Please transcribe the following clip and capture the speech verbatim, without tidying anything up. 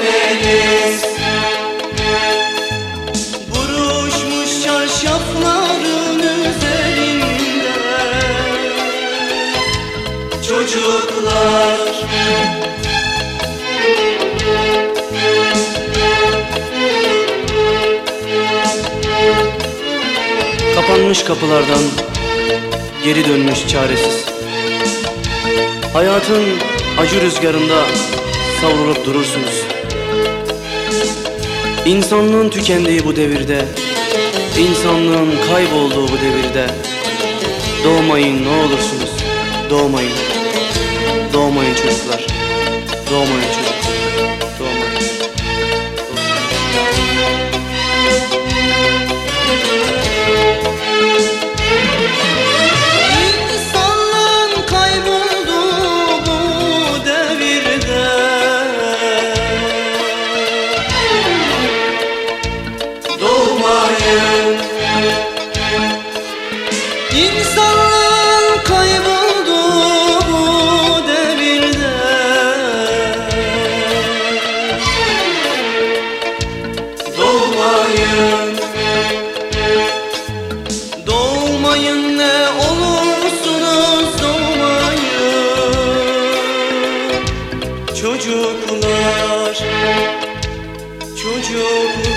deniz. Buruşmuş çarşafların üzerinde çocuklar. Kapanmış kapılardan geri dönmüş çaresiz, hayatın acı rüzgarında savrulup durursunuz. İnsanlığın tükendiği bu devirde, insanlığın kaybolduğu bu devirde doğmayın ne olursunuz, doğmayın. Doğmayın çocuklar, doğmayın çocuklar, doğmayın. İnsanlığın kaybolduğu bu devirde doğmayın. İnsanlığın kaybolduğu bu devirde doğmayın. Doğmayın ne olursunuz doğmayın çocuklar, çocuklar.